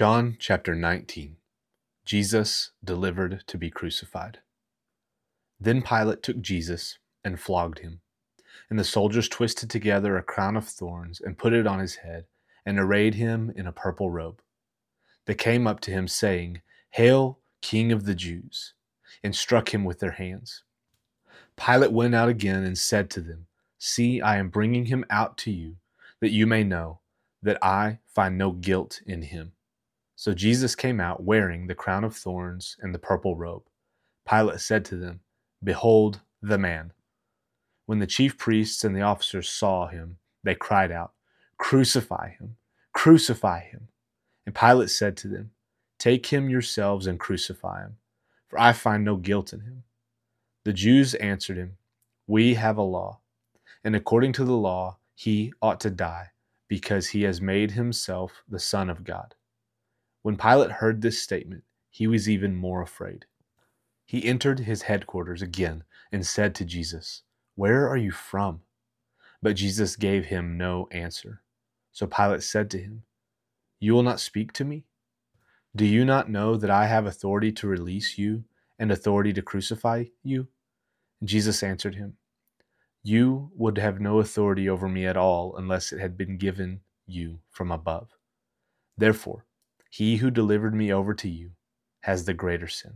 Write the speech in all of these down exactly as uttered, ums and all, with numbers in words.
John chapter nineteen. Jesus delivered to be crucified. Then Pilate took Jesus and flogged him. And the soldiers twisted together a crown of thorns and put it on his head, and arrayed him in a purple robe. They came up to him, saying, "Hail, King of the Jews!" and struck him with their hands. Pilate went out again and said to them, "See, I am bringing him out to you, that you may know that I find no guilt in him." So Jesus came out wearing the crown of thorns and the purple robe. Pilate said to them, "Behold the man." When the chief priests and the officers saw him, they cried out, "Crucify him! Crucify him!" And Pilate said to them, "Take him yourselves and crucify him, for I find no guilt in him." The Jews answered him, "We have a law, and according to the law he ought to die, because he has made himself the Son of God." When Pilate heard this statement, he was even more afraid. He entered his headquarters again and said to Jesus, "Where are you from?" But Jesus gave him no answer. So Pilate said to him, "You will not speak to me? Do you not know that I have authority to release you and authority to crucify you?" And Jesus answered him, "You would have no authority over me at all unless it had been given you from above. Therefore, he who delivered me over to you has the greater sin."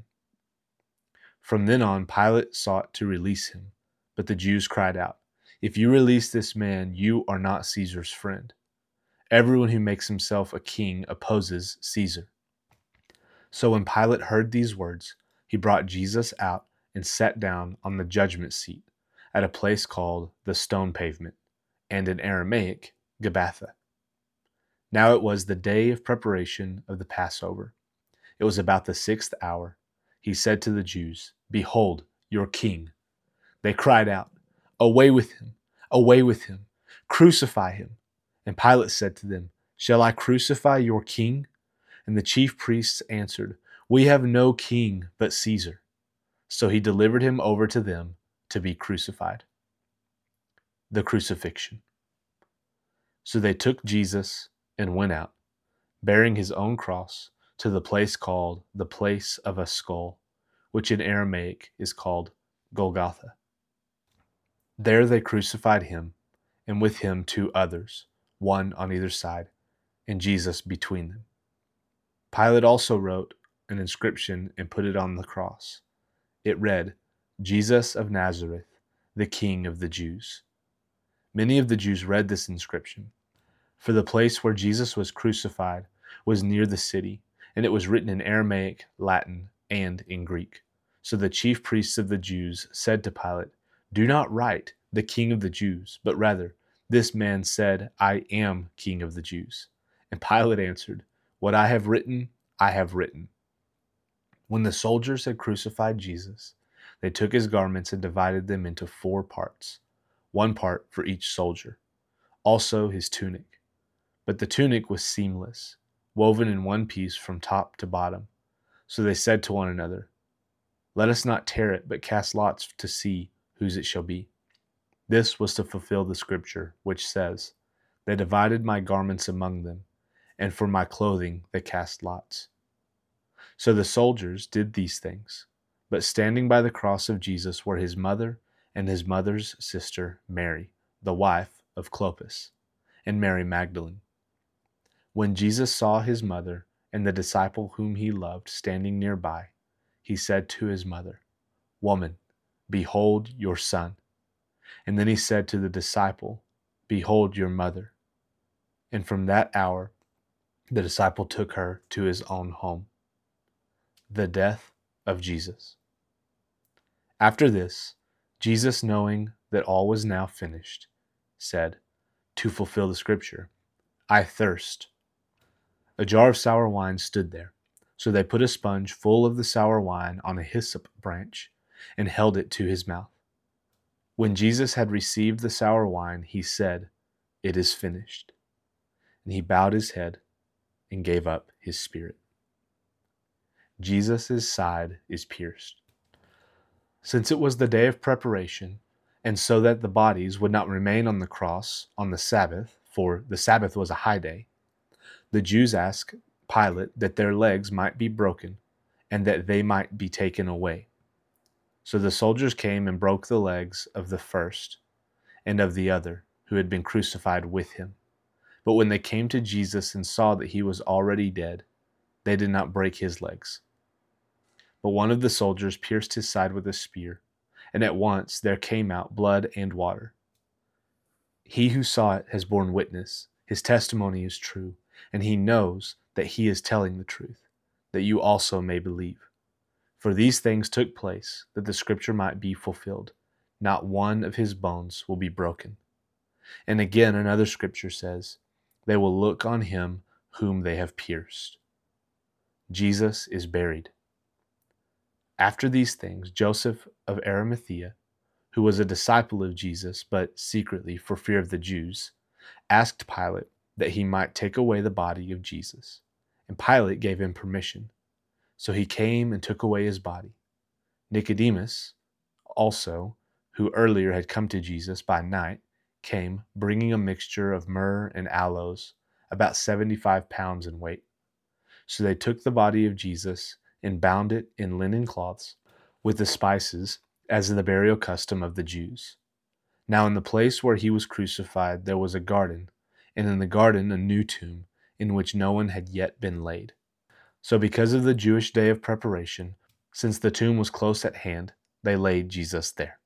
From then on, Pilate sought to release him, but the Jews cried out, "If you release this man, you are not Caesar's friend. Everyone who makes himself a king opposes Caesar." So when Pilate heard these words, he brought Jesus out and sat down on the judgment seat at a place called the Stone Pavement, and in Aramaic, Gabbatha. Now it was the day of preparation of the Passover. It was about the sixth hour. He said to the Jews, "Behold, your king." They cried out, "Away with him! Away with him! Crucify him!" And Pilate said to them, "Shall I crucify your king?" And the chief priests answered, "We have no king but Caesar." So he delivered him over to them to be crucified. The crucifixion. So they took Jesus and went out, bearing his own cross, to the place called the place of a skull, which in Aramaic is called Golgotha. There they crucified him, and with him two others, one on either side, and Jesus between them. Pilate also wrote an inscription and put it on the cross. It read, "Jesus of Nazareth, the King of the Jews." Many of the Jews read this inscription, for the place where Jesus was crucified was near the city, and it was written in Aramaic, Latin, and in Greek. So the chief priests of the Jews said to Pilate, "Do not write, 'the King of the Jews,' but rather, 'This man said, I am King of the Jews.'" And Pilate answered, "What I have written, I have written." When the soldiers had crucified Jesus, they took his garments and divided them into four parts, one part for each soldier, also his tunic. But the tunic was seamless, woven in one piece from top to bottom. So they said to one another, "Let us not tear it, but cast lots to see whose it shall be." This was to fulfill the scripture, which says, "They divided my garments among them, and for my clothing they cast lots." So the soldiers did these things, but standing by the cross of Jesus were his mother and his mother's sister Mary, the wife of Clopas, and Mary Magdalene. When Jesus saw his mother and the disciple whom he loved standing nearby, he said to his mother, "Woman, behold your son." And then he said to the disciple, "Behold your mother." And from that hour, the disciple took her to his own home. The death of Jesus. After this, Jesus, knowing that all was now finished, said, to fulfill the scripture, "I thirst." A jar of sour wine stood there. So they put a sponge full of the sour wine on a hyssop branch and held it to his mouth. When Jesus had received the sour wine, he said, "It is finished." And he bowed his head and gave up his spirit. Jesus' side is pierced. Since it was the day of preparation, and so that the bodies would not remain on the cross on the Sabbath, for the Sabbath was a high day, the Jews asked Pilate that their legs might be broken, and that they might be taken away. So the soldiers came and broke the legs of the first and of the other who had been crucified with him. But when they came to Jesus and saw that he was already dead, they did not break his legs. But one of the soldiers pierced his side with a spear, and at once there came out blood and water. He who saw it has borne witness. His testimony is true, and he knows that he is telling the truth, that you also may believe. For these things took place, that the scripture might be fulfilled. Not one of his bones will be broken. And again, another scripture says, they will look on him whom they have pierced. Jesus is buried. After these things, Joseph of Arimathea, who was a disciple of Jesus, but secretly for fear of the Jews, asked Pilate that he might take away the body of Jesus. And Pilate gave him permission. So he came and took away his body. Nicodemus, also, who earlier had come to Jesus by night, came, bringing a mixture of myrrh and aloes, about seventy-five pounds in weight. So they took the body of Jesus and bound it in linen cloths with the spices, as in the burial custom of the Jews. Now in the place where he was crucified there was a garden, and in the garden a new tomb, in which no one had yet been laid. So because of the Jewish day of preparation, since the tomb was close at hand, they laid Jesus there.